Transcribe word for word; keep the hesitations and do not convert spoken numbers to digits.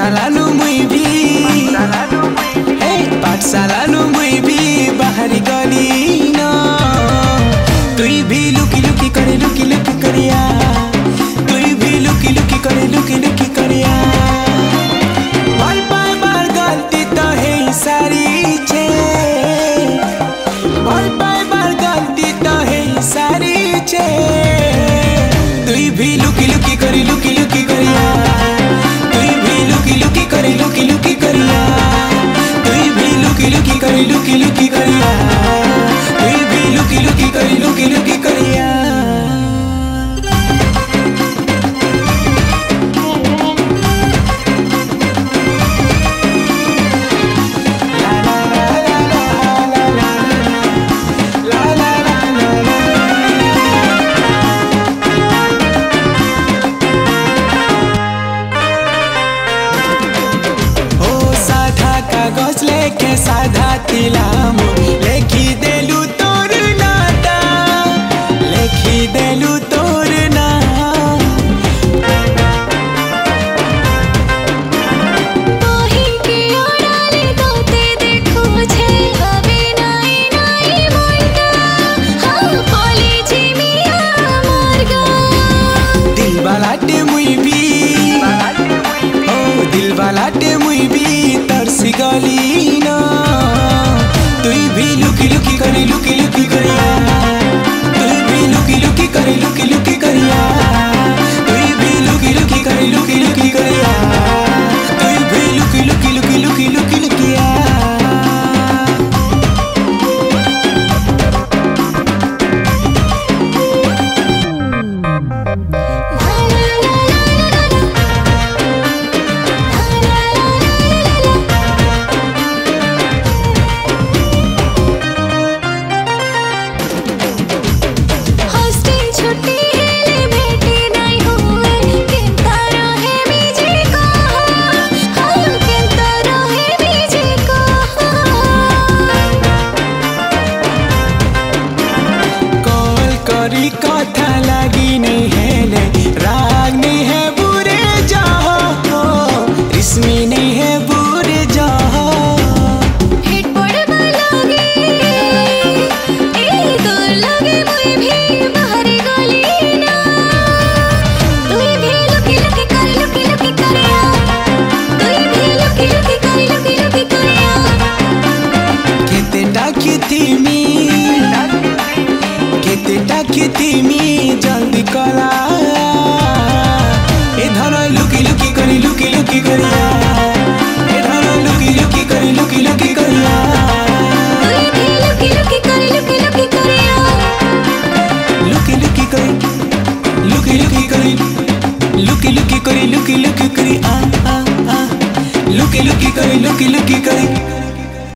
पाठशाला नु मुई भी हे पाठशाला नु मुई भी बाहरी गली न तुई भी लुकी लुकी करे लुकी लुकी करिया तुई भी लुकी लुकी करे लुकी लुकी करिया बार बार बार गलती तो है सारी छे बार बार बार गलती तो है सारी छे तुई भी लुकी लुकी करे लुकी लुकी करिया तुई भी लुकी लुकी करे लुकी लुकी करिया तुई भी लुकी लुकी करे लुकी लुकी करिया तुई भी लुकी लुकी करे लुकी लुकी करिया कागज लेके साधा तिलाम लेखी देलू तोर नाता लेखी देलू तोर ना बही के ओराले तोते देखो छे हबे नाई नाई मोइता हाँ बोले जे मिया मोरगा दिल वालाटे मुई भी ओ दिल वालाटे मुई भी तरसी गली ना तुई भी लुकी लुकी करे लुकी लुकी करिया तुई भी लुकी लुकी करे लुकी लुकी करिया तुई भी लुकी लुकी करे लुकी लुकी करिया तुई भी लुकी लुकी लुकी लुकी लुकी लुकिया कथा लगी नहीं है ले राग नहीं है बुरे जाओ रिस्मी नहीं है बुरे जाओ हिट पड़ लगे ए तो लगे मुई भी बाहरी गली ना तुई भी लुकी लुकी कर लुकी लुकी करिया तुई भी लुकी लुकी कर लुकी लुकी करिया केते डाकी थी मी केते डाकी थी मी जल्दी करा ए धर लुकी लुकी करी लुकी लुकी करिया ए धर लुकी लुकी करी लुकी लुकी करिया तुई भी लुकी लुकी कर लुकी लुकी करिया लुकी लुकी करी लुकी लुकी करी लुकी लुकी करी लुकी लुकी करी आ आ आ लुकी लुकी करी लुकी लुकी करी